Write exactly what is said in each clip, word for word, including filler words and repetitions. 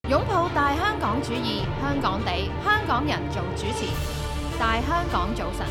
擁抱大香港主義，香港地，香港人做主持。大香港早晨，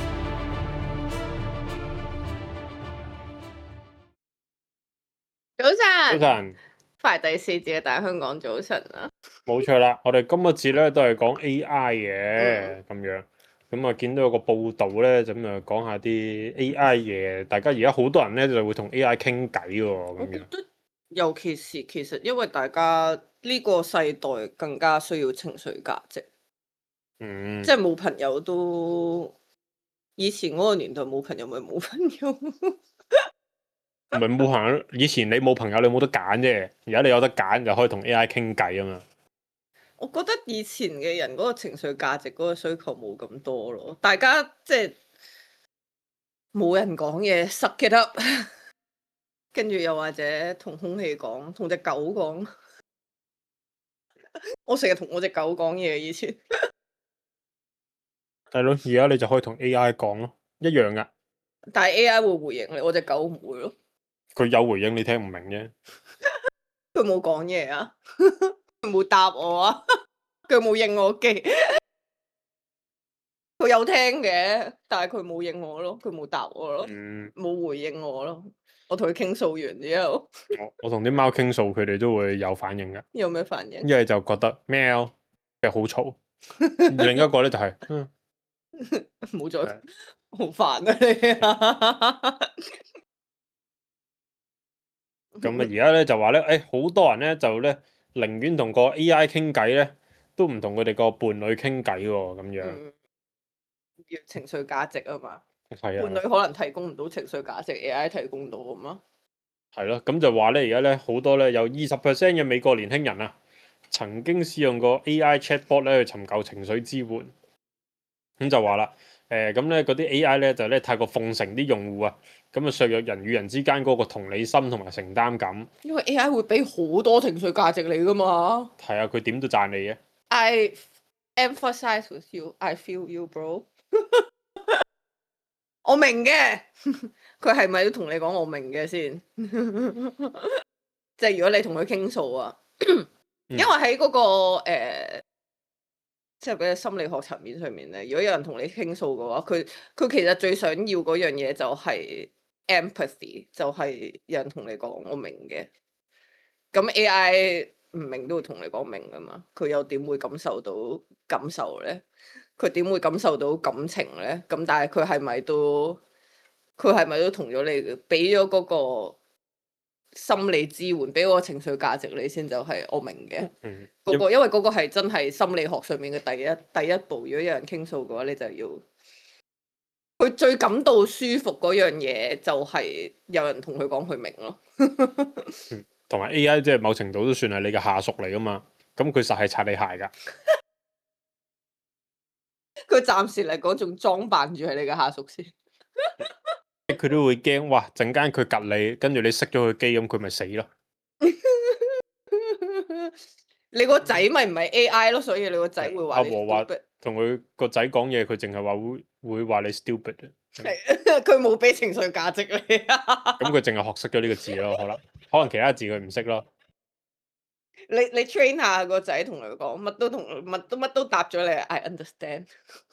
早晨， 早晨， 快第四節嘅大香港早晨啦。 冇錯啦，我哋今個節咧都係講 A I 嘅咁、 嗯、 樣，咁啊見到有個報道咧，咁啊講下啲 A I 嘢，大家而家好多人咧就會同 A I 傾偈喎，咁樣。 我覺得尤其是其實因為大家呢個世代更加需要情緒價值， 嗯， 即係冇朋友都以前嗰個年代冇朋友咪冇朋友。 唔係冇朋友，以前你冇朋友你冇得揀啫，而家你有得揀就可以同 A I 傾偈啊嘛。 我覺得以前嘅人嗰個情緒價值嗰個需求冇咁多咯，大家即係冇人講嘢，suck it up，跟住又或者同空氣講，同隻狗講。我成日同我隻狗講嘢，以前。 係咯，而家你就可以同 A I 講咯，一樣噶。 但係 A I 會回應你，我隻狗唔會咯。 佢有回應你聽唔明啫。 佢冇講嘢啊，佢冇答我啊，佢冇應我機。佢有聽嘅，但係佢冇應我咯，佢冇答我咯，冇、嗯、回應我咯。我同佢傾訴完之後， 我我同啲貓傾訴，佢哋都會有反應噶。 有咩反應？ 一係就覺得喵，嘅好嘈。另一個咧就係、是，嗯， 冇再好煩啊你啊！ 咁啊，而家咧就話咧，誒、欸，好多人咧就咧寧願同個 A I 傾偈咧，都唔同佢哋個伴侶傾偈喎，咁樣。 嗯，要情緒價值啊嘛。 係啊。 伴侶可能提供唔到情緒價值 ，A I 提供到啊嘛。 係咯，咁就話咧，而家咧好多咧有二十 percent 嘅美國年輕人啊，曾經試用過 A I chatbot 咧去尋求情緒支援。咁就話啦，誒咁咧嗰啲 A I 咧就咧太過奉承啲用戶啊，咁啊削弱人與人之間嗰個同理心同埋承擔感。 因為 A I 會俾好多情緒價值你噶嘛。 係啊，佢點都讚你嘅。 I emphasize with you, I feel you, bro 。我明嘅，佢係咪都同你講我明嘅先？即係如果你同佢傾訴啊，因為喺嗰、嗰個誒，即係嗰個心理學層面上面咧，如果有人同你傾訴嘅話，佢佢其實最想要嗰樣嘢就係 empathy，就係有人同你講我明嘅。咁 A I 唔明都會同你講明噶嘛，佢又點會感受到感受咧？佢點會感受到感情咧？咁但係佢係咪都佢係咪都同咗你俾咗嗰個心理支援，俾個情緒價值你先就係我明嘅。 嗯， 嗰個因為嗰個係真係心理學上面嘅第一第一步。如果有人傾訴嘅話，你就要佢最感到舒服嗰樣嘢，就係有人同佢講佢明咯。 同埋 A I 即係某程度都算係你嘅下屬嚟噶嘛，咁佢實係擦你鞋噶。 佢暫時嚟講仲裝扮住係你嘅下屬先， 佢都會驚，哇！陣間佢及你，跟住你熄咗佢機，咁佢咪死咯。 你個仔咪唔係 A I 咯，所以你個仔會話你 stupid。阿和話同佢個仔講嘢，佢淨係話會會話你 stupid。 係，佢冇俾情緒價值你啊。 咁佢淨係學識咗呢個字咯，可能可能其他字佢唔識咯。 你你 train 下個仔，同佢講乜都同乜都乜都答咗你。I understand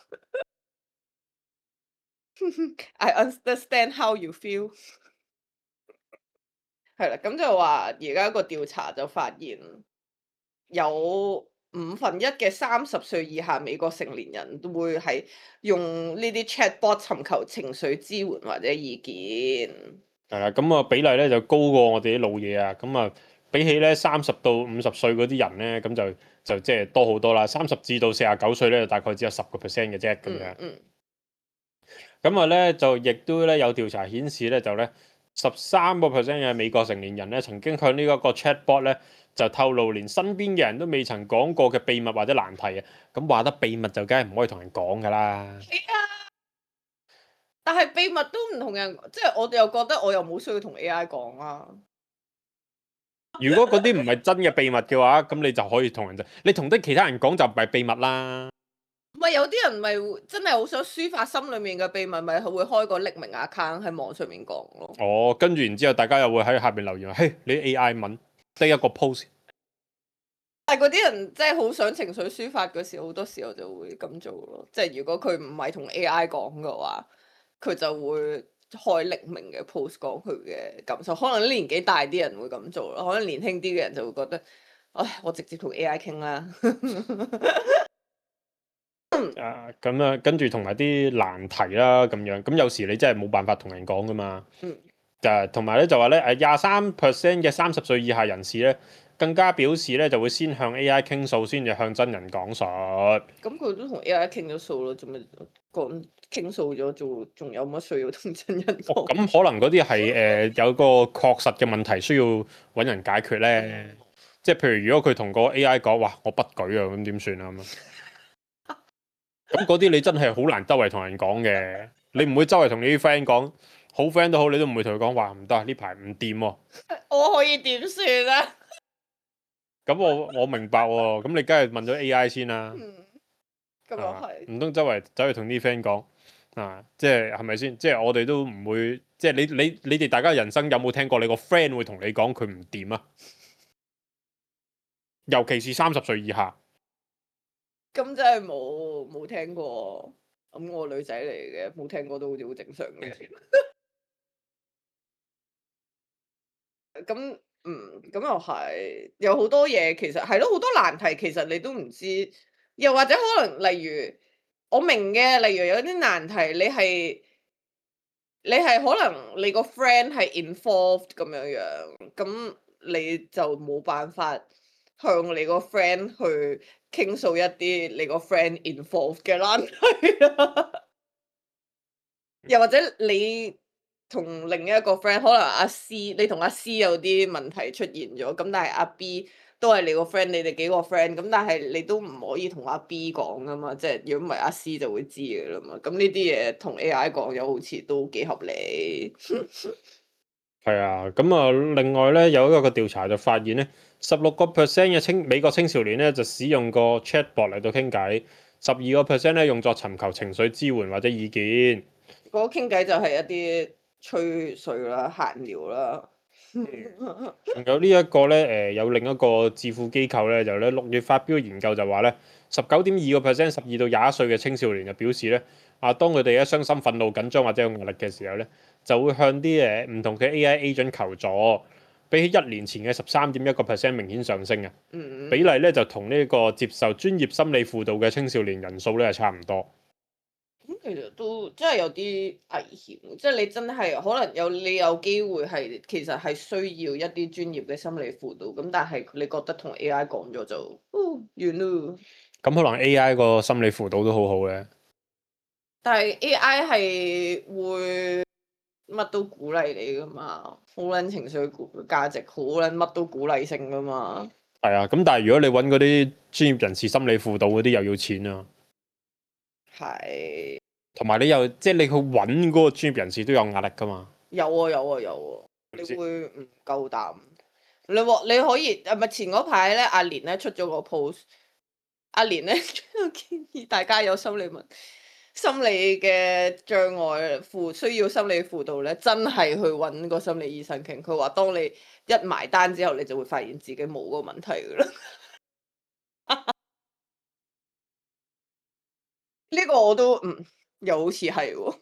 。I understand how you feel。係啦，咁就話而家個調查就發現有五分一嘅三十歲以下美國成年人都會係用呢啲 chatbot 尋求情緒支援或者意見。 係啦，咁啊比例咧就高過我哋啲老嘢啊，咁啊比起咧三十到五十歲嗰啲人咧，咁就就即係多好多啦。三十至到四十九歲咧，就大概只有十個 percent 嘅啫咁樣。 嗯。 咁啊咧就亦都咧有調查顯示咧就咧十三個 percent 嘅美國成年人咧曾經向呢一個 chatbot 咧就透露連身邊嘅人都未曾講過嘅秘密或者難題啊。咁話得秘密就梗係唔可以同人講噶啦。 係啊，但係秘密都唔同人，即係我哋又覺得我又冇需要同 A I 講啊。 如果嗰啲唔係真嘅秘密嘅話，咁你就可以同人就，你同啲其他人講就唔係秘密啦。 唔係有啲人咪真係好想抒發心裏面嘅秘密，咪會開個匿名 account 喺網上面講咯。 哦，跟住然之後，大家又會喺下邊留言，嘿，你 A I 文得一個 post。 係但係嗰啲人真係好想情緒抒發嗰時，好多時候就會咁做咯。即係如果佢唔係同 A I 講嘅話，佢就會開匿名嘅 post 講佢嘅感受。可能年紀大啲人會咁做咯，可能年輕啲嘅人就會覺得，唉，我直接同 A I 傾啦。 啊，咁啊，跟住同埋啲難題啦，咁樣，咁有時你真係冇辦法同人講噶嘛。 嗯。 誒，同埋咧就話咧，誒廿三 percent 嘅三十歲以下人士咧，更加表示咧就會先向 A I 傾訴，先至向真人講述。 咁佢都同 A I 傾咗數咯，做咩講傾訴咗，做仲有乜需要同真人講？ 哦，咁可能嗰啲係誒有個確實嘅問題需要揾人解決咧。即係譬如如果佢同個 A I 講，哇，我不舉啊，咁點算啊咁啊？咁嗰啲你真係好難周圍同人講嘅，你唔會周圍同你啲 friend 講，好 friend 都好，你都唔會同佢講話唔得，呢排唔掂喎。 我可以點算啊？ 咁我我明白喎，咁你梗係問咗 A I 先啦。 嗯，咁又係。 唔通周圍走去同啲 friend 講啊？即係係咪先？即係我哋都唔會，即係你你你哋大家人生有冇聽過你個 friend 會同你講佢唔掂啊？尤其是三十歲以下。 咁真係冇冇聽過，咁我女仔嚟嘅，冇聽過都好似好正常嘅。咁嗯，咁又係，有好多嘢其實係咯，好多難題其實你都唔知，又或者可能例如我明嘅，例如有啲難題你係你係可能你個 friend 係 involved 咁樣樣，咁你就冇辦法向你個 friend 去傾訴一啲你個 friend involved 嘅難題啦。又或者你同另一個 friend，可能阿 C，你同阿 C 有啲問題出現咗，咁但係阿 B 都係你個 friend，你哋幾個 friend，咁但係你都唔可以同阿 B 講噶嘛，即係如果唔係阿 C 就會知嘅啦嘛。咁呢啲嘢同 A I 講又好似都幾合理。 係啊，咁啊，另外咧有一個調查就發現咧，十六個 percent 嘅青美國青少年咧就使用個 chatbot 嚟到傾偈，十二個 percent 咧用作尋求情緒支援或者意見。 嗰個傾偈就係一啲吹水啦、閒聊啦。 仲有呢一個咧，誒有另一個智庫機構咧，就咧六月發表研究就話咧，十九點二個 percent 十二到廿一歲嘅青少年就表示咧，啊當佢哋一傷心、憤怒、緊張或者有壓力嘅時候咧，就會向啲誒唔同嘅 A I agent 求助，比起一年前嘅十三點一個 percent 明顯上升啊。 嗯， 比例咧就同呢個接受專業心理輔導嘅青少年人數咧係差唔多。 咁其實都真係有啲危險，即係你真係可能有你有機會係其實係需要一啲專業嘅心理輔導，咁但係你覺得同 A I 講咗就哦完咯。 咁可能 A I 個心理輔導都好好嘅， 但係 A I 係會乜都鼓勵你噶嘛，好撚情緒價值，好撚乜都鼓勵性噶嘛。 係啊。咁但係如果你揾嗰啲專業人士心理輔導嗰啲又要錢啊。 係。 同埋你又即係你去揾嗰個專業人士都有壓力噶嘛？ 有啊有啊有啊，你會唔夠膽？你話你可以誒咪前嗰排咧，阿蓮咧出咗個 post，阿蓮咧建議大家有心理問心理嘅障礙輔需要心理輔導咧，真係去揾個心理醫生傾。佢話當你一埋單之後，你就會發現自己冇個問題噶啦。呢個我都嗯又好似係喎。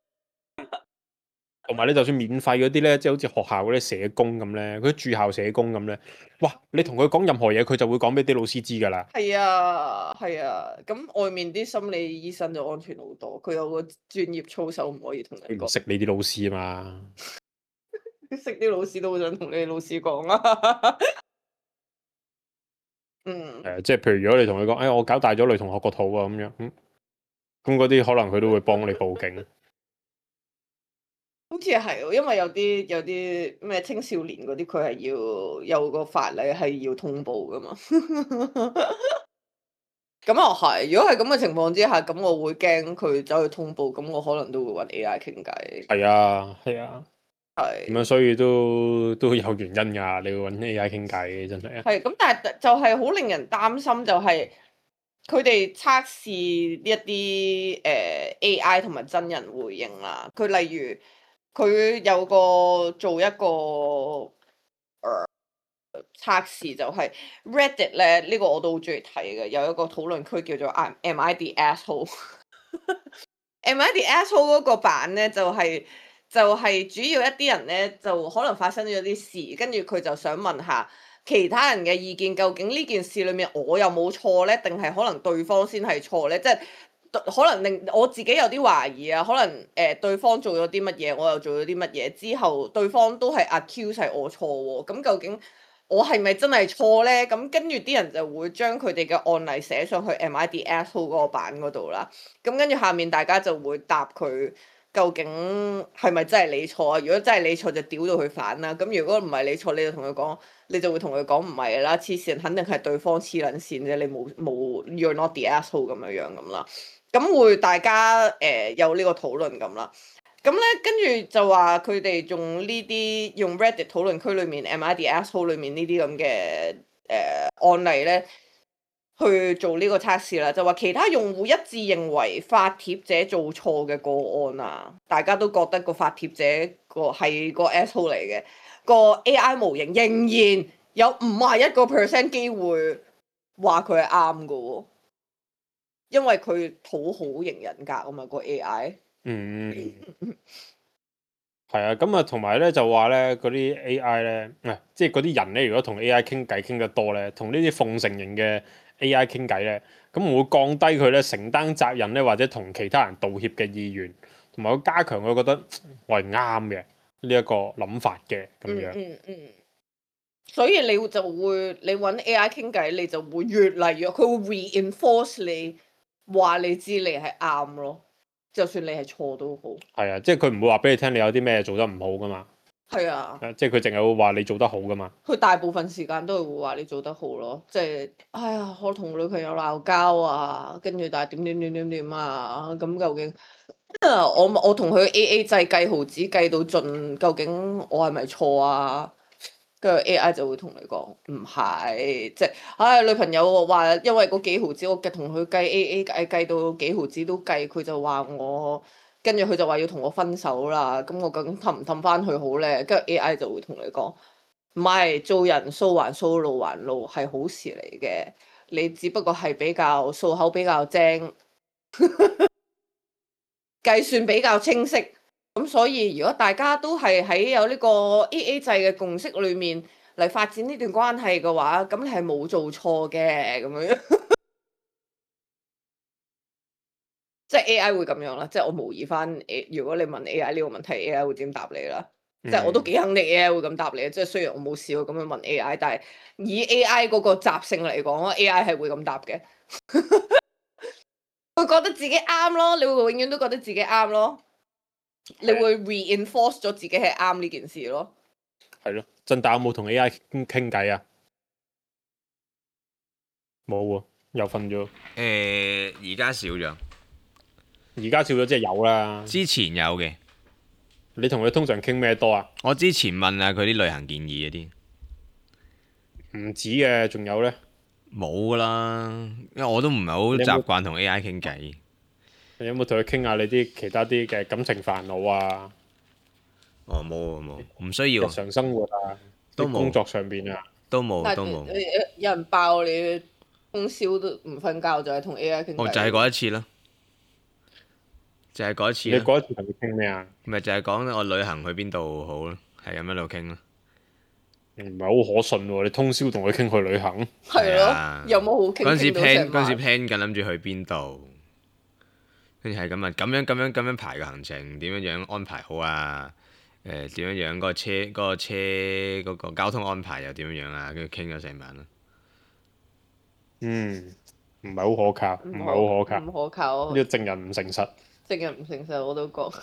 同埋你就算免費嗰啲咧，即係好似學校嗰啲社工咁咧，嗰啲駐校社工咁咧，哇！你同佢講任何嘢，佢就會講俾啲老師知㗎啦。 係啊，係啊，咁外面啲心理醫生就安全好多，佢有個專業操守，唔可以同你講。 唔識你啲老師啊嘛， 識啲老師都好想同你老師講啊。嗯， 誒，即係譬如如果你同佢講，誒，我搞大咗女同學個肚啊，咁樣，咁咁嗰啲可能佢都會幫你報警。 好似係喎，因為有啲有啲咩青少年嗰啲，佢係要有個法例係要通報噶嘛。咁又係，如果係咁嘅情況之下，咁我會驚佢走去通報，咁我可能都會揾 A I 傾偈。 係啊，係啊， 係。 咁樣所以都都有原因㗎，你會揾 A I 傾偈真係啊。 係咁，但係就係好令人擔心，就係佢哋測試一啲誒、呃、A I 同埋真人回應啦。佢例如佢有個做一個誒、呃、 測試就係 Reddit 咧，呢、呢個我都好中意睇嘅，有一個討論區叫做 Am I the asshole？ Am I the asshole 嗰個版咧就係、是、就係、是、主要一啲人咧就可能發生咗啲事，跟住佢就想問下其他人嘅意見，究竟呢件事裏面我有冇錯咧，定係可能對方先係錯咧？即係可能令我自己有啲懷疑啊，可能誒、呃、對方做咗啲乜嘢，我又做咗啲乜嘢，之後對方都係 accuse 係我錯喎，咁究竟我係咪真係錯咧？咁跟住啲人就會將佢哋嘅案例寫上去 Am I the asshole 嗰個版嗰度啦。咁跟住下面大家就會答佢究竟係咪真係你錯啊？如果真係你錯就屌到佢反啦。咁如果唔係你錯，你就同佢講，你就會同佢講唔係啦，黐線，肯定係對方黐撚線啫，你冇冇 You're not the asshole 咁樣樣咁啦。咁會大家誒、呃、有呢個討論咁啦。咁咧，跟住就話佢哋用呢啲用 Reddit 討論區裏面 Am I the asshole 裏面呢啲咁嘅誒案例咧，去做呢個測試啦。就話其他用戶一致認為發帖者做錯嘅個案啊，大家都覺得個發帖者個係個 asshole 嚟嘅，個 A I 模型仍然有五十一個 percent 機會話佢係啱嘅喎，因為佢討好型人格啊嘛，個 A I。 嗯，係啊，咁啊，同埋咧就話咧嗰啲 A I 咧，唔係即係嗰啲人咧，如果同 A I 傾偈傾得多咧，同呢啲奉承型嘅 A I 傾偈咧，咁會降低佢咧承擔責任咧，或者同其他人道歉嘅意願，同埋會加強佢覺得我係啱嘅呢一個諗法嘅咁樣。 嗯嗯嗯。所以你就會你揾 A I 傾偈，你就會越嚟越佢會 reinforce 你話你知你係啱咯。就算你係錯都好， 係啊，即係佢唔會話俾你聽你有啲咩做得唔好噶嘛。 係啊， 即係佢淨係會話你做得好噶嘛。 佢大部分時間都係會話你做得好咯，即係哎呀，我同女朋友鬧交啊，跟住但係點點點點點啊，咁究竟我我同佢 A A 制計毫子計到盡，究竟我係咪錯啊？跟住 A I 就會同你講唔係，即係唉女朋友話因為嗰幾毫子，我嘅同佢計 A A 計計到幾毫子都計，佢就話我，跟住佢就話要同我分手啦。咁我究竟氹唔氹翻佢好咧？跟住 A I 就會同你講唔係，做人數還數路還路係好事嚟嘅，你只不過係比較數口比較精，計算比較清晰。咁所以如果大家都係喺有呢個 A A 制嘅共識裏面嚟發展呢段關係嘅話，咁你係冇做錯嘅咁樣，即係 A I 會咁樣啦。即係我模擬翻，如果你問 A I 呢個問題，A I 會點答你啦？ 嗯、 即係我都幾肯定 A I 會咁答你。即係雖然我冇試過咁樣問 A I，但係以 A I 嗰個習性嚟講，A I 係會咁答嘅。會覺得自己啱咯，你會永遠都覺得自己啱咯。你會 reinforce 咗自己係啱呢件事咯。 係咯，振達有冇同 A I 傾傾偈啊？冇喎，又瞓咗。 誒，而家少咗。 而家少咗即係有啦。 之前有嘅。 你同佢通常傾咩多啊？ 我之前問下佢啲旅行建議嗰啲。 唔止嘅，仲有咧？ 冇噶啦，因為我都唔係好習慣同 A I 傾偈。 你有冇同佢傾下你啲其他啲嘅感情煩惱啊？ 哦，冇冇，唔需要。 日常生活啊， 都冇。 工作上邊啊， 都冇都冇。 有人爆你通宵都唔瞓覺，就係同 A I 傾偈。 哦，就係嗰一次咯，就係嗰一次。 你嗰一次同佢傾咩啊？ 咪就係講我旅行去邊度好咯，係咁一路傾咯。 唔係好可信喎！你通宵同佢傾去旅行。 係咯，有冇好傾？ 嗰陣時 plan 嗰陣時 plan 緊，諗住去邊度。跟住係咁啊，咁樣咁樣咁樣排個行程，點樣樣安排好啊？誒、呃，點樣樣嗰個車嗰、嗰個車嗰個交通安排又點樣樣啊？跟住傾咗成晚咯。 嗯，唔係好可靠，唔係好可靠， 唔可靠。 呢個證人唔誠實。 證人唔誠實，我都覺。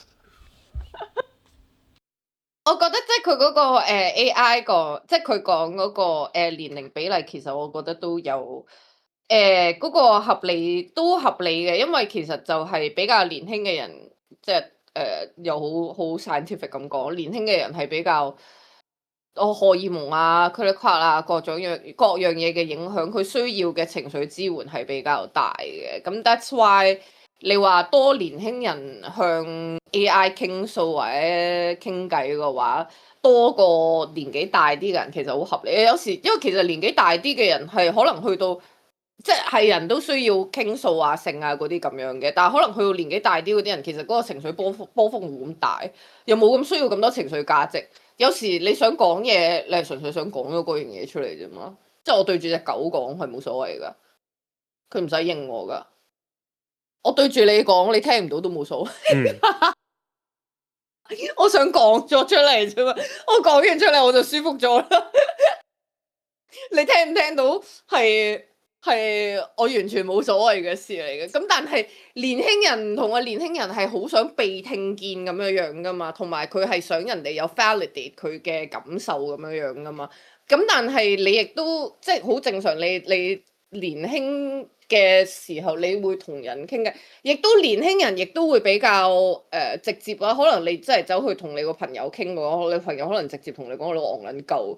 我覺得即係佢嗰個、呃、A I 個，即係佢講嗰個、呃、年齡比例，其實我覺得都有。誒嗰、呃那個合理都合理嘅，因為其實就係比較年輕嘅人，即係誒又好好 scientific 咁講，年輕嘅人係比較哦荷爾蒙啊、佢哋跨啊各種樣各樣嘢嘅影響，佢需要嘅情緒支援係比較大嘅。咁 that's why 你話多年輕人向 A I 傾訴或者傾偈嘅話，多過年紀大啲嘅人其實好合理。有時因為其實年紀大啲嘅人係可能去到即係人都需要傾訴啊、性啊嗰啲咁樣嘅，但係可能去到年紀大啲嗰啲人，其實嗰個情緒波幅波幅冇咁大，又冇咁需要咁多情緒價值。有時你想講嘢，你係純粹想講咗嗰樣嘢出嚟啫嘛。即係我對住隻狗講係冇所謂㗎，佢唔使應我㗎。我對住你講，你聽唔到都冇所謂。 嗯我想講咗出嚟啫嘛，我講完出嚟我就舒服咗啦。你聽唔聽到係係我完全冇所謂嘅事嚟嘅。咁但係年輕人唔同啊，年輕人係好想被聽見咁樣樣噶嘛，同埋佢係想人哋有 validate 佢嘅感受咁樣樣噶嘛。咁但係你亦都即係好正常，你你年輕嘅時候，你會同人傾偈，亦都年輕人亦都會比較誒、呃、直接啦。可能你真係走去同你個朋友傾嘅話，你朋友可能直接同你講你個戇撚鳩，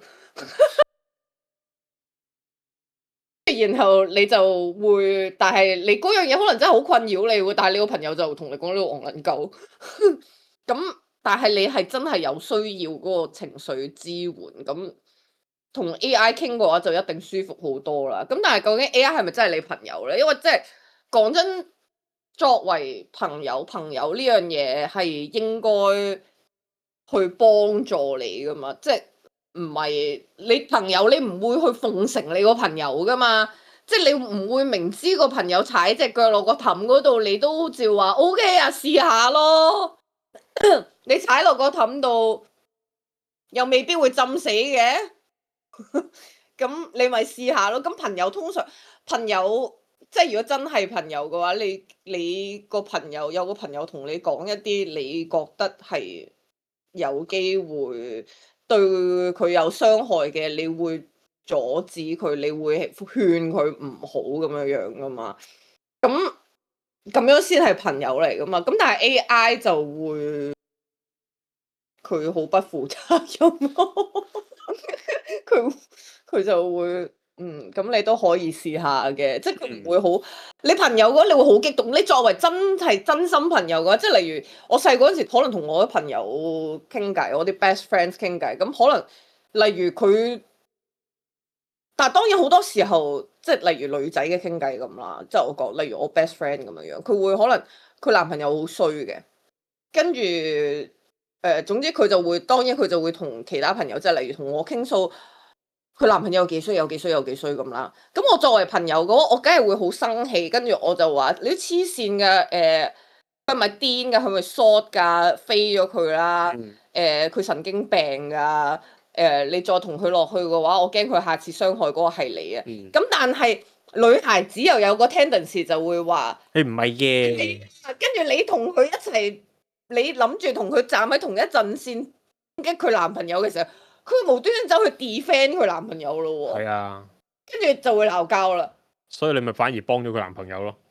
然後你就會，但係你嗰樣嘢可能真係好困擾你喎。但係你個朋友就同你講你個戇撚鳩，咁但係你係真係有需要嗰個情緒支援咁。同 A I 傾嘅話就一定舒服好多啦。咁但係究竟 A I 係咪真係你朋友咧？因為即係講真，作為朋友，朋友呢樣嘢係應該去幫助你噶嘛。即係唔係你朋友，你唔會去奉承你個朋友噶嘛。即係你唔會明知個朋友踩隻腳落個氹嗰度，你都照話 O K 啊，試下咯。你踩落個氹度，又未必會浸死嘅。咁你咪試下咯。咁朋友通常朋友即係如果真係朋友嘅話，你你個朋友有個朋友同你講一啲你覺得係有機會對佢有傷害嘅，你會阻止佢，你會勸佢唔好咁樣樣噶嘛。咁咁樣先係朋友嚟噶嘛。咁但係 A I 就會佢好不負責任咯。佢佢就會嗯，咁你都可以試下嘅，即係佢唔會好。你朋友嘅話，你會好激動。你作為真係真心朋友嘅話，即係例如我細個嗰陣時，可能同我啲朋友傾偈，我啲 best friends 傾偈，咁可能例如佢，但係當然好多時候，即係例如女仔嘅傾偈咁啦，即係我講，例如我 best friend 咁樣樣，佢會可能佢男朋友好衰嘅，跟住。誒、呃，總之佢就會，當然佢就會同其他朋友，即係例如同我傾訴，佢男朋友有幾衰，有幾衰，有幾衰咁啦。咁我作為朋友嗰，我梗係會好生氣，跟住我就話：你黐線㗎，誒、呃，佢係咪癲㗎？佢咪 short 㗎？飛咗佢啦！誒、呃，佢神經病㗎！誒、呃，你再同佢落去嘅話，我驚佢下次傷害嗰個係你啊！咁、嗯、但係女孩子又有個 tendency 就會話：你唔係嘅。跟住你同佢一齊。你諗住同佢站喺同一陣線擊佢男朋友嘅時候，佢無端端走去 defend 佢男朋友咯喎。係啊，跟住就會鬧交啦。所以你咪反而幫咗佢男朋友咯。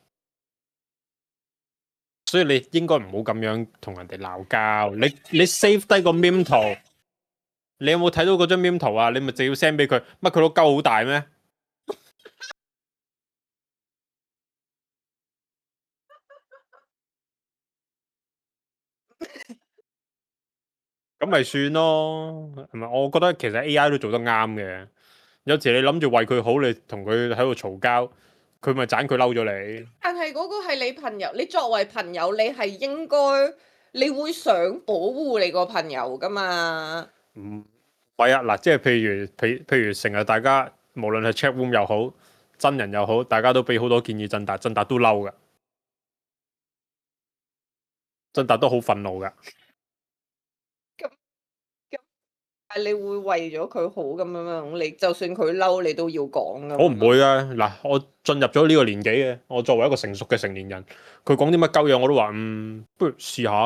所以你應該唔好咁樣同人哋鬧交。你你 save 低個 meme 圖，你有冇睇到嗰張 meme 圖啊？你咪就要 send 俾佢。乜佢個鳩好大咩？咁咪算咯，係咪？我覺得其實 A I 都做得啱嘅。有時你諗住為佢好，你同佢喺度嘈交，佢咪盞佢嬲咗你。但係嗰個係你朋友，你作為朋友，你係應該，你會想保護你個朋友噶嘛？唔係啊，嗱，即係譬如，譬譬如成日大家無論係 chat room 又好，真人又好，大家都俾好多建議振達，振達都嬲噶，振達都好憤怒噶。你會為咗佢好咁樣樣，你就算佢嬲，你都要講噶。我唔會啊，嗱，我進入咗呢個年紀嘅，我作為一個成熟嘅成年人，佢講啲乜鳩嘢我都話，嗯，不如試下。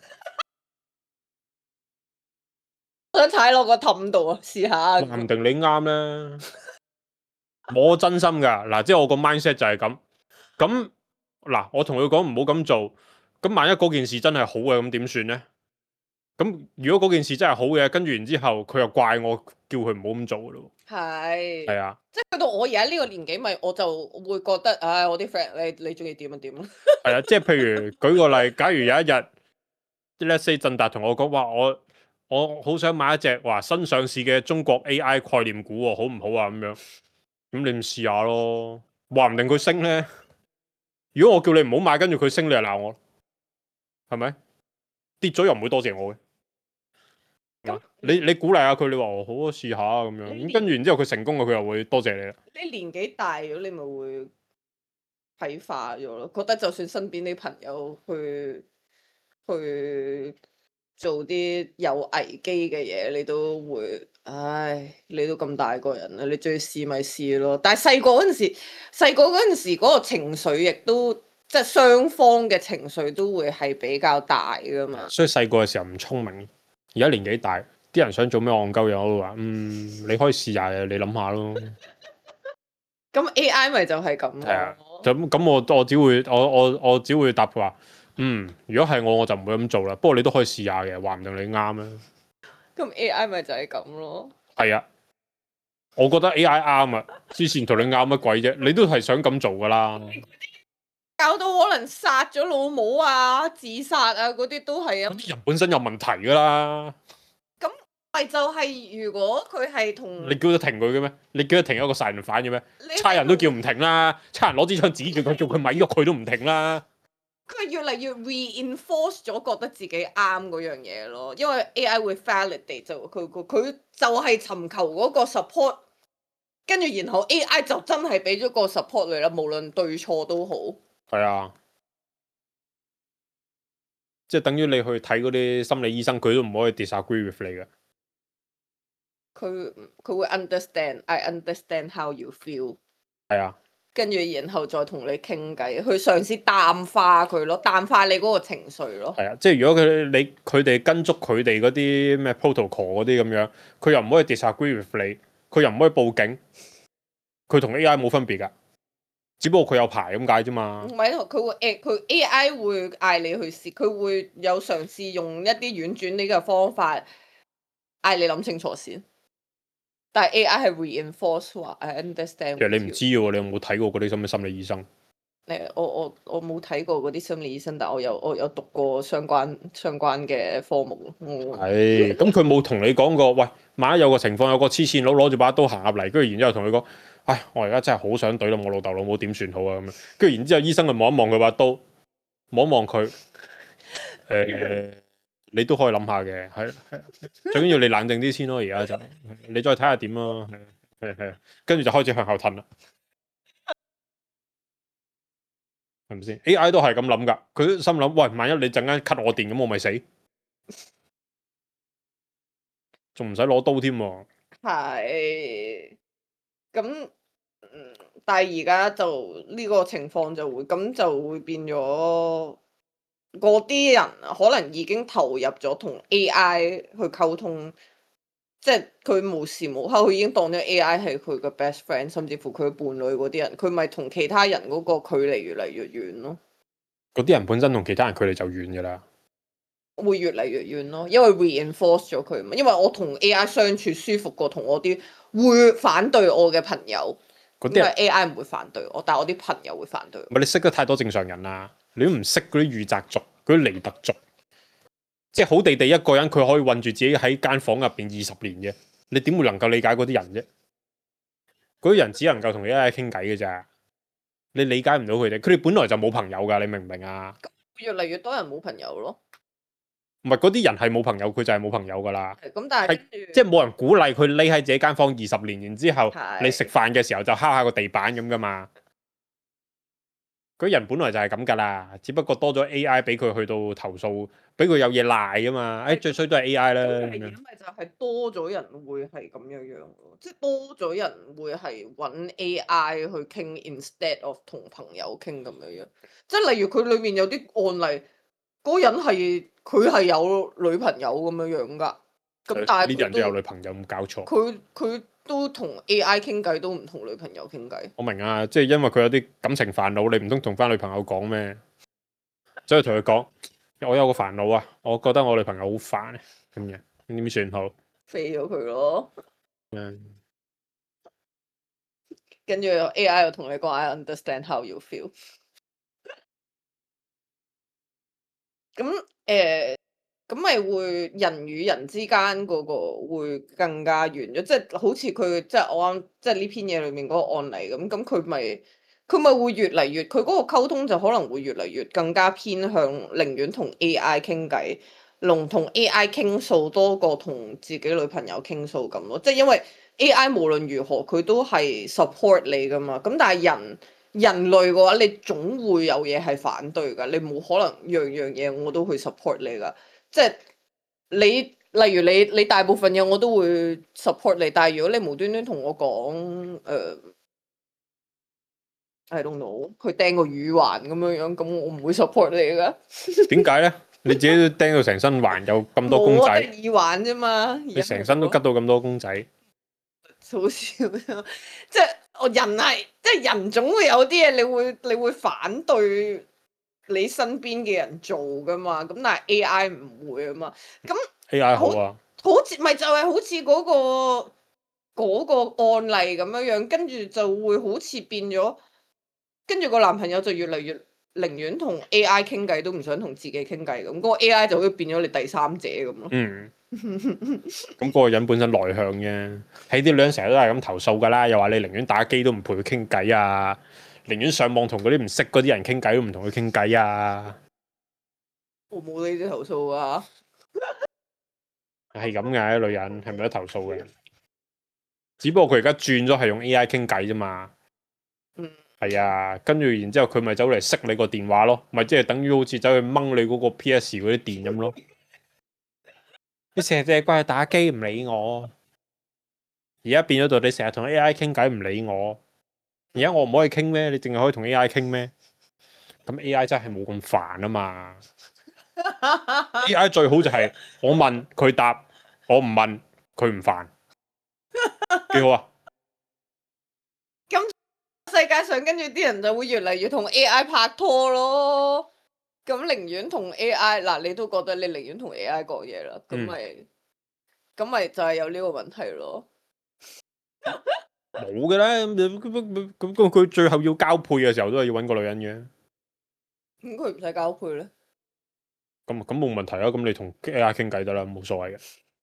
我想踩落個氹度啊，試下。唔定你啱咧，我真心噶，嗱，即係我個 mindset 就係咁。咁嗱，我同佢講唔好咁做，咁萬一嗰件事真係好嘅，咁點算咧？ 咁如果嗰件事真係好嘅，跟住然之後佢又怪我，叫佢唔好咁做嘅咯。 係係啊， 即係去到我而家呢個年紀，咪我就會覺得，唉，我啲 friend 你你中意點就點咯。 係啊，即係譬如舉個例，假如有一日，let's say 振達同我講話，我我好想買一隻話新上市嘅中國 A I 概念股喎，好唔好啊？咁樣，咁你咪試下咯，話唔定佢升咧。如果我叫你唔好買，跟住佢升，你就鬧我，係咪？跌咗又唔會多謝我嘅。 咁你你鼓勵下佢，你話哦好啊，試下啊咁樣，咁跟住然之後佢成功嘅，佢又會多謝你啦。 你年紀大咗，你咪會睇化咗咯，覺得就算身邊啲朋友去去做啲有危機嘅嘢，你都會，唉，你都咁大個人啦，你中意試咪試咯。但係細個嗰陣時，細個嗰陣時嗰個情緒亦都即係雙方嘅情緒都會係比較大噶嘛。 所以細個嘅時候唔聰明，而家年紀大，啲人想做咩戇鳩嘢，我都話嗯，你可以試下嘅，你諗下咯。 咁 A I 咪就係咁係啊咯。 咁咁我我只會我我我只會答佢話，嗯，如果係我我就唔會咁做啦。不過你都可以試下嘅，話唔定你啱啊。 咁 A I 咪就係咁咯。 係啊，我覺得 A I 啱啊，之前同你拗乜鬼啫？你都係想咁做噶啦。 搞到可能殺咗老母啊、自殺啊嗰啲都係啊。 咁啲人本身有問題噶啦。 咁咪就係如果佢係同你叫佢停佢嘅咩？你叫佢停一個殺人犯嘅咩？ 你差人都叫唔停啦，差人攞支槍指住佢，叫佢咪喐佢都唔停啦。 佢越嚟越 reinforce 咗覺得自己啱嗰樣嘢咯，因為 A I 會 validate 就佢佢佢就係尋求嗰個 support，跟住然後 A I 就真係俾咗個 support 你啦，無論對錯都好。 係啊，即係等於你去睇嗰啲心理醫生，佢都唔可以 disagree with 你嘅。 佢佢會 understand，I understand how you feel。 係啊。 跟住然後再同你傾偈，去嘗試淡化佢咯，淡化你嗰個情緒咯。 係啊，即係如果佢你佢哋跟足佢哋嗰啲咩 protocol 嗰啲咁樣，佢又唔可以 disagree with 你，佢又唔可以報警，佢同 A I 冇分別㗎，只不過佢有牌咁解啫嘛。 唔係，佢會誒佢 A I 會嗌你去試，佢會有嘗試用一啲婉轉啲嘅方法嗌你諗清楚先。但係 A I 係 reinforce 話 I understand。 其實你唔知喎，你有冇睇過嗰啲咁嘅心理醫生？ 誒，我我我冇睇過嗰啲心理醫生，但我有我有讀過相關相關嘅科目。 係，咁佢冇同你講過，喂，萬一有個情況有個黐線佬攞住把刀行入嚟，跟住然之後同你講，唉，我而家真係好想懟冧我老豆老母點算好啊咁樣，跟住然之後醫生就望一望佢把刀，望一望佢，誒、呃。你都可以諗下嘅，係最緊要你冷靜啲先咯。而家就你再睇下點咯，係係跟住就開始向後褪啦，係咪先 ？A I 都係咁諗㗎，佢心諗喂，萬一你陣間 cut 我電咁，我咪死，仲唔使攞刀添喎。 係咁，嗯，但係而家就呢個情況就會咁就會變咗。嗰啲人可能已經投入咗同 A I 去溝通，即係佢無時無刻佢已經當咗 A I 係佢嘅 best friend，甚至乎佢嘅伴侶嗰啲人，佢咪同其他人嗰個距離越嚟越遠咯。 嗰啲人本身同其他人距離就遠㗎啦， 會越嚟越遠咯，因為 reinforce 咗佢嘛。因為我同 A I 相處舒服過同我啲會反對我嘅朋友， 嗰啲人 A I 唔會反對我，但係我啲朋友會反對我。 唔係你識得太多正常人啦。你都唔識嗰啲御宅族、嗰啲尼特族，即係好地地一個人，佢可以困住自己喺間房入邊二十年嘅，你點會能夠理解嗰啲人啫？嗰啲人只能夠同 A I 傾偈嘅咋，你理解唔到佢哋，佢哋本來就冇朋友㗎，你明唔明啊？ 越嚟越多人冇朋友咯。 唔係嗰啲人係冇朋友，佢就係冇朋友㗎啦。 咁但係即係冇人鼓勵佢匿喺自己間房二十年，然之後係你食飯嘅時候就敲下個地板咁㗎嘛。嗰啲人本來就係咁㗎啦，只不過多咗 A I 俾佢去到投訴，俾佢有嘢賴㗎嘛。誒、哎、最衰都係 A I 啦。 而家咪就係多咗人會係咁樣樣咯，即係多咗人會係揾 A I 去傾，instead of 同朋友傾咁樣樣。即係例如佢裏面有啲案例，嗰、那個、人係佢係有女朋友咁樣樣㗎。咁但係呢啲人都有女朋友，冇搞錯。 佢佢都同 A I 傾偈，都唔同女朋友傾偈。 我明啊，即係因為佢有啲感情煩惱，你唔通同翻女朋友講咩？所以同佢講， 我有個煩惱啊，我覺得我女朋友好煩啊，咁樣點算好？ 飛咗佢咯。 嗯， 跟住 A I 又同你講 I understand how you feel。咁誒，咁咪會人與人之間嗰個會更加遠咗，即係好似佢即係我啱即係呢篇嘢裏面嗰個案例咁，咁佢咪佢咪會越嚟越佢嗰個溝通就可能會越嚟越更加偏向寧願同 A I 傾偈，同同 A I 傾訴多過同自己女朋友傾訴咁咯，即係因為 A I 無論如何佢都係 support 你噶嘛，咁但係人。人類嘅話，你總會有嘢係反對㗎，你冇可能樣樣嘢我都去 support 你㗎。即係你，例如你，你大部分嘢我都會 support 你，但係如果你無端端同我講，誒、呃、，I don't know，佢釘個耳環咁樣樣，咁我唔會 support 你㗎。 點解咧？你自己都釘到成身環，有咁多公仔， 耳環啫嘛， 你成身都吉到咁多公仔， 好笑啫！即係我人係，即係人總會有啲嘢，你會你會反對你身邊嘅人做噶嘛？咁但係 A I 唔會啊嘛。咁 A I 好啊， 好似咪就係好似嗰個嗰個案例咁樣樣，跟住就會好似變咗，跟住個男朋友就越嚟越寧願同 A I 傾偈，都唔想同自己傾偈咁。嗰個 A I 就好似變咗你第三者咁咯。 嗯。咁嗰個人本身內向嘅，喺啲女人成日都係咁投訴㗎啦，又話你寧願打機都唔陪佢傾偈啊，寧願上網同嗰啲唔識嗰啲人傾偈都唔同佢傾偈啊。 我冇呢啲投訴啊， 係咁嘅，女人係咪都投訴嘅？只不過佢而家轉咗係用 A I 傾偈啫嘛。 嗯， 係啊，跟住然之後佢咪走嚟熄你個電話咯，咪即係等於好似走去掹你嗰個 P S 嗰啲電咁咯。你成日淨係掛住打機唔理我，而家變咗到你成日同 A I 傾偈唔理我，而家我唔可以傾咩？你淨係可以同 A I 傾咩？咁 A I 真係冇咁煩啊嘛！A I 最好就係我問佢答，我唔問佢唔煩，幾好啊！ 咁世界上跟住啲人就會越嚟越同 A I 拍拖咯。咁寧願同 A I 嗱，你都覺得你寧願同 A I 講嘢啦，咁咪咁咪就係有呢個問題咯。 冇嘅啦，咁咁咁佢最後要交配嘅時候都係要揾個女人嘅。 咁佢唔使交配咧？ 咁咁冇問題啊！咁你同 A I 傾偈得啦，冇所謂嘅。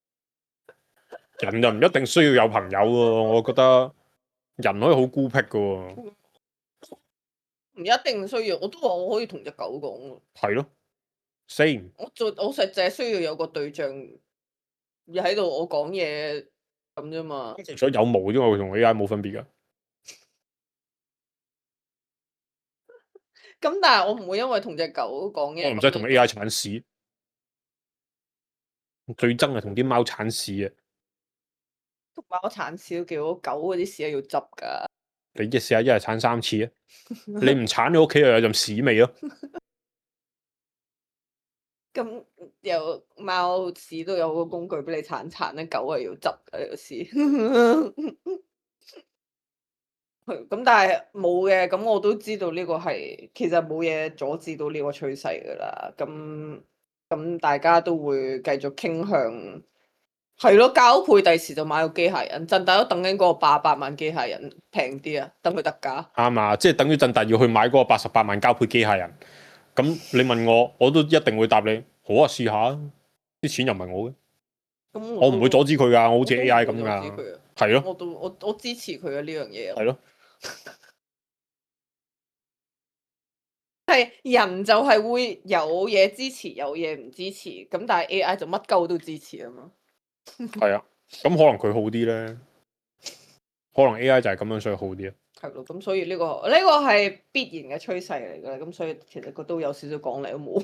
人就唔一定需要有朋友喎，我覺得人可以好孤僻嘅喎。 唔一定需要，我都話我可以同隻狗講。 係咯，same。 我做我實淨係需要有個對象，而喺度我講嘢咁啫嘛。 所以有毛啫嘛，佢同 A I 冇分別噶。 咁但係我唔會因為同隻狗講嘢， 我唔使同 A I 鏟屎，最憎係同啲貓鏟屎啊！ 同貓鏟屎都幾好，狗嗰啲屎係要執噶。 你一試下一日鏟三次啊！你唔鏟你屋企又有陣屎味咯。 咁有貓屎都有個工具俾你鏟鏟咧，狗係要執嘅有屎。咁但係冇嘅，咁我都知道呢個係其實冇嘢阻止到呢個趨勢噶啦。咁咁大家都會繼續傾向係咯，交配第時就買個機械人，陣大都等緊嗰個八百萬機械人平啲啊，等佢特價。 啱啊，即係等於陣大要去買嗰個八十八萬交配機械人。咁你問我，我都一定會答你，好啊，試下啊，啲錢又唔係我嘅， 咁我唔會阻止佢噶，我好似 A I 咁噶， 噶，係咯， 我都我我支持佢啊呢樣嘢。 係咯。 係人就係會有嘢支持，有嘢唔支持，咁但係 A I 就乜鳩都支持啊嘛。 係啊，咁可能佢好啲咧，可能 A I 就係咁樣，所以好啲啊。 係咯，咁所以呢、呢個呢、呢個係必然嘅趨勢嚟㗎啦，咁所以其實佢都有少少講嚟都冇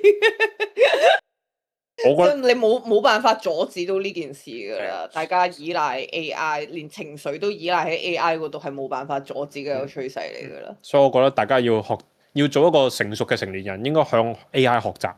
我覺得你冇冇辦法阻止到呢件事㗎啦，大家依賴 A I，連情緒都依賴喺 A I 嗰度，係冇辦法阻止嘅一個趨勢嚟㗎啦。 所以我覺得大家要學，要做一個成熟嘅成年人，應該向 A I 學習，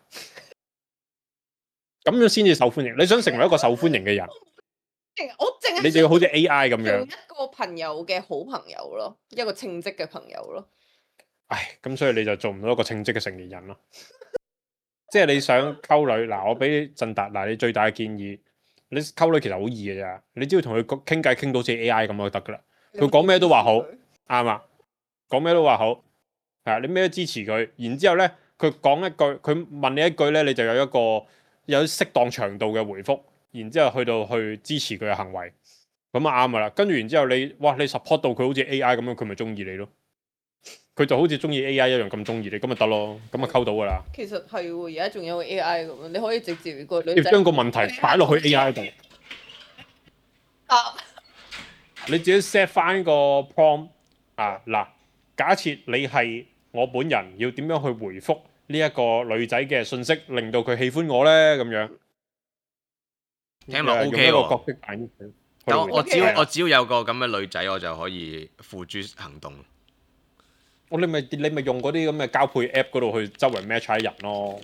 咁樣先至受歡迎。你想成為一個受歡迎嘅人， 我淨係你就要好似 A I 咁做樣。 一個朋友嘅好朋友咯，一個稱職嘅朋友咯。 唉，咁所以你就做唔到一個稱職嘅成年人咯。 即係你想溝女嗱，我俾振達嗱，你最大嘅建議，你溝女其實好易嘅咋，你只要同佢傾偈傾到似 A I 咁就得噶啦。佢講咩都話好，啱啊，講咩都話好，係啊，你咩都支持佢。然之後咧，佢講一句，佢問你一句咧，你就有一個有適當長度嘅回覆。然之後去到去支持佢嘅行為，咁啊啱噶啦。跟住然之後你，哇！你 support 到佢好似 A I 咁樣，佢咪中意你咯？佢就好似中意 A I 一樣咁中意你，咁咪得咯，咁咪溝到噶啦。 其實係喎，而家仲有個 A I 咁樣，你可以直接個女仔要將個問題擺落去 A I 度。 啊！ 你自己 set 翻個 prompt 啊嗱，假設你係我本人，要點樣去回覆呢一個女仔嘅信息，令到佢喜歡我咧？咁樣聽落 O 用 K 一個角喎。 色扮演佢。 咁我我只要係啊我只要有個咁嘅女仔，我就可以付諸行動。 我你咪你咪用嗰啲咁嘅交配 app 嗰度去周圍 match 下人咯。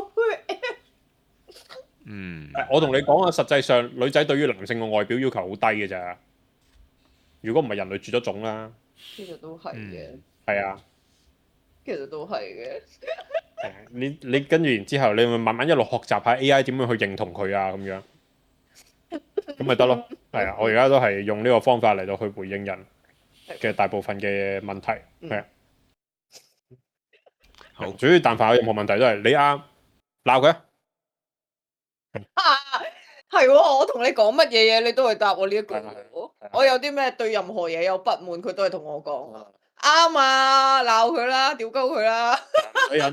嗯， 我同你講啊，實際上女仔對於男性嘅外表要求好低嘅咋。如果唔係人類絕咗種啦。 其實都係嘅， 係啊， 其實都係嘅。 係啊你你跟住然之後，你咪慢慢一路學習下 A I 點樣去認同佢啊咁樣，咁咪得咯。係啊，我而家都係用呢個方法嚟到去回應人嘅大部分嘅問題。係啊， 好， 主要但凡有任何問題都係你啱鬧佢啊。 係喎，我同你講乜嘢嘢，你都會答我呢一句係啊係喎啊。 我有啲咩對任何嘢有不滿，佢都係同我講。啱啊，鬧佢啦，屌鳩佢啦。 唔使忍，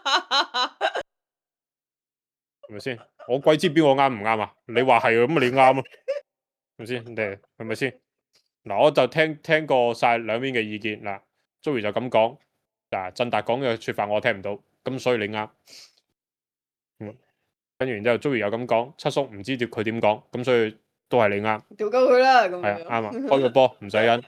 係咪先？我鬼知邊個啱唔啱啊？你話係咁咪你啱啊？係咪先？你係咪先？嗱，我就聽聽過晒兩邊嘅意見嗱，Joey 就咁講，嗱，振達講嘅説法我聽唔到，咁所以你啱。嗯，跟住然之後，Joey 又咁講，七叔唔知點佢點講，咁所以都係你啱。 屌鳩佢啦，咁樣。 係啊，啱啊，開個波唔使忍。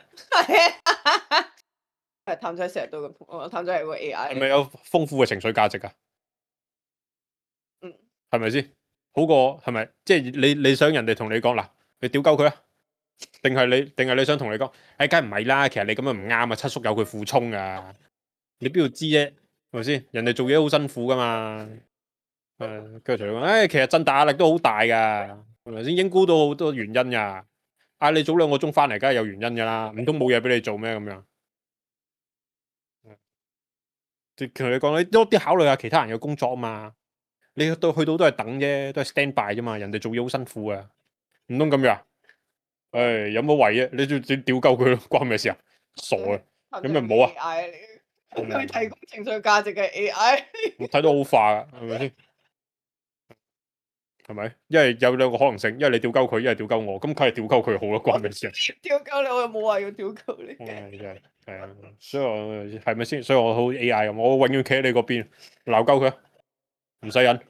係譚仔成日都咁同我，譚仔係個 A I 嚟。 係咪有豐富嘅情緒價值啊？ 嗯， 係咪先？好過係咪？即係你你想人哋同你講嗱，你屌鳩佢啊？定係你定係你想同你講？誒，梗係唔係啦？其實你咁樣唔啱啊！七叔有佢苦衷噶，你邊度知啫？係咪先？人哋做嘢好辛苦噶嘛。誒，跟住同你講，誒，其實振達壓力都好大噶，係咪先？英姑都好多原因噶。嗌你早兩個鐘翻嚟，梗係有原因噶啦，唔通冇嘢俾你做咩咁樣？同你講，你多啲考慮下其他人嘅工作啊嘛。你到去到都係等啫，都係 stand by 啫嘛。人哋做嘢好辛苦啊，唔通咁樣？誒，有冇為啫？你仲屌鳩佢咯，關咩事啊？傻啊！咁咪唔好啊！ A I 嚟嘅，佢提供情緒價值嘅 A I。 我睇到好化啊，係咪先？係咪？因為有兩個可能性，一係你屌鳩佢，一係屌鳩我，咁佢係屌鳩佢好咯，關咩事啊？ 屌鳩你，我又冇話要屌鳩你。 唉真係係啊，所以我係咪先？所以我好 A I 咁，我永遠企喺你嗰邊鬧鳩佢，唔使忍。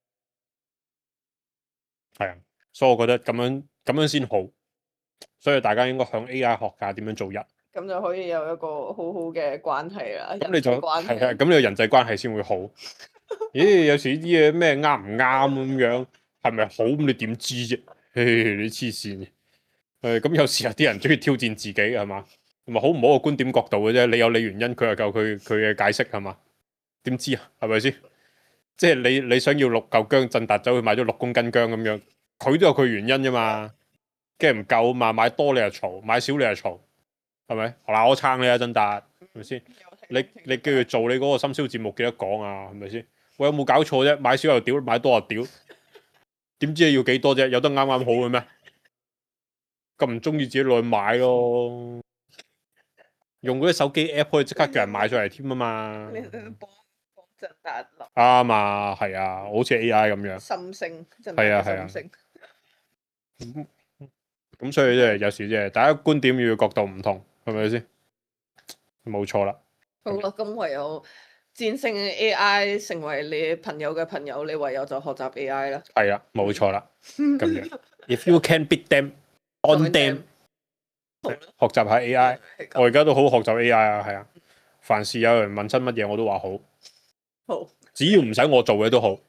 係啊，所以我覺得咁樣咁樣先好，所以大家應該向 A I 學下點樣做人。 咁就可以有一個好好嘅關係啦。 咁你就人際關係係啊，咁你個人際關係先會好。咦，有時啲嘢咩啱唔啱咁樣，係咪好咁？你點知啫？嘿，你黐線嘅。誒，咁有時有啲人中意挑戰自己係嘛，同埋好唔好嘅觀點角度嘅啫。你有你原因，佢又夠佢佢嘅解釋係嘛？點知啊？係咪先？即係你你想要六嚿薑，振達走去買咗六公斤薑咁樣，佢都有佢原因啫嘛。跟住唔夠啊嘛，買多你又嘈，買少你又嘈，係咪？嗱，我撐你啊，振達，係咪先？你你叫佢做你嗰個深宵節目記得講啊，係咪先？我有冇搞錯啫？買少又屌，買多又屌，點知你要幾多啫？有得啱啱好嘅咩？咁唔中意自己落去買咯，用嗰啲手機 app 可以即刻叫人買上嚟添啊嘛。 你你幫幫振達諗啱啊，係啊，好似 A I 咁樣。 心聲，振係啊達嘅心聲。 咁所以即係有時即係大家觀點與角度唔同，係咪先？冇錯啦。 好啦，咁唯有戰勝 A I，成為你朋友嘅朋友，你唯有就學習 A I 啦。 係啊，冇錯啦。咁樣，If you can beat them, on them。學習下 A I，我而家都好學習 A I 啊，係啊。凡事有人問親乜嘢，我都話好。 好， 只要唔使我做嘅都好。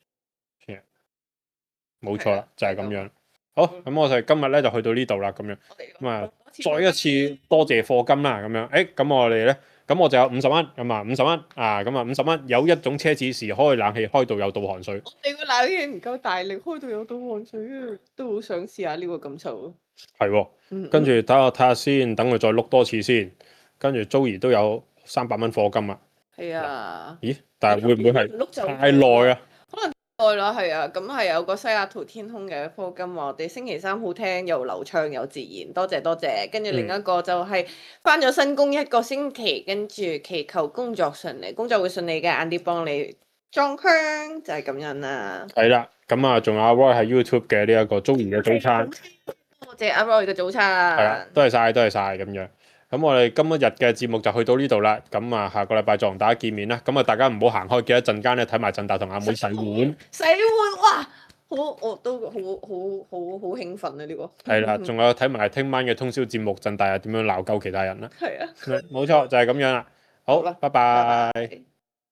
冇錯啦，就係咁樣。好，咁我哋今日咧就去到呢度啦，咁樣。咁啊，再一次多謝課金啦，咁樣。誒，咁我哋咧咁我就有五十蚊咁啊，五十蚊啊，咁啊五十蚊有一種奢侈是開冷氣開到有倒汗水。 我哋個冷氣唔夠大力，開到有倒汗水啊！都好想試下呢個感受。 係喎， 嗯跟住睇下睇下先，等佢再碌多次先。跟住 Joey 都有三百蚊課金啊。 係啊， 咦？但係會唔會係碌就太耐啊？ 耐啦，係啊，咁係有個西雅圖天空嘅課金話，我哋星期三好聽又流暢又自然，多謝多謝。跟住另一個就係翻咗新工一個星期，跟住祈求工作順利，工作會順利嘅，晏啲幫你裝香，就係、是、咁樣啦。 係啦，咁啊，仲有阿 Roy 喺 YouTube 嘅呢一個 Joey 嘅早餐， 多謝阿 Roy 嘅早餐。 係啦，多謝晒，多謝晒咁樣。咁我哋今一日嘅節目就去到呢度啦。咁啊，下個禮拜再同大家見面啦。咁啊，大家唔好行開，記得陣間咧睇埋陣大同阿妹洗碗。 洗碗哇！好，我都好好好好興奮啊！呢、這個係啦，仲有睇埋聽晚嘅通宵節目，陣大日點樣鬧鳩其他人啦。 係啊， 冇錯，就係、是、咁樣啦。好， 好啦拜拜。 拜拜。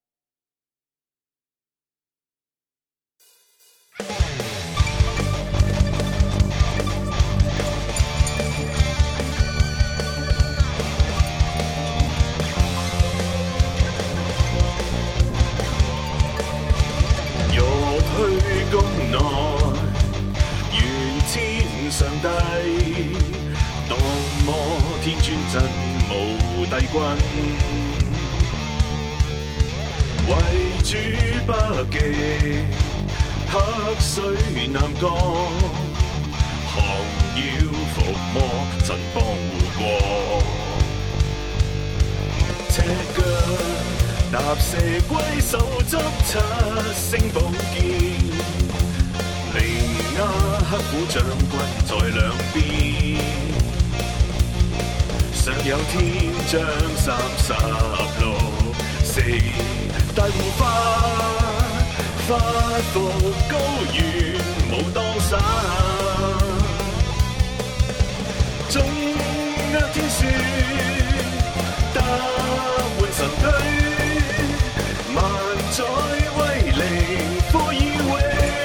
宮內願天上帝，當摩天尊真無帝君，為主北極黑水南國，降妖伏魔神幫護國，赤腳踏蛇龜手執七星寶劍，伶牙刻苦將軍在兩邊，上有天將三十六四大護法，發服高原武當山，中握天書打滿神區。萬載威靈科以永，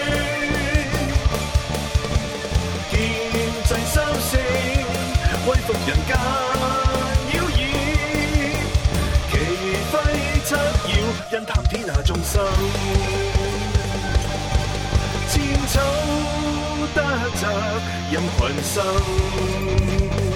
劍制三星，威服人間妖異，旗揮七曜，因談天下眾生，千秋得澤任群生。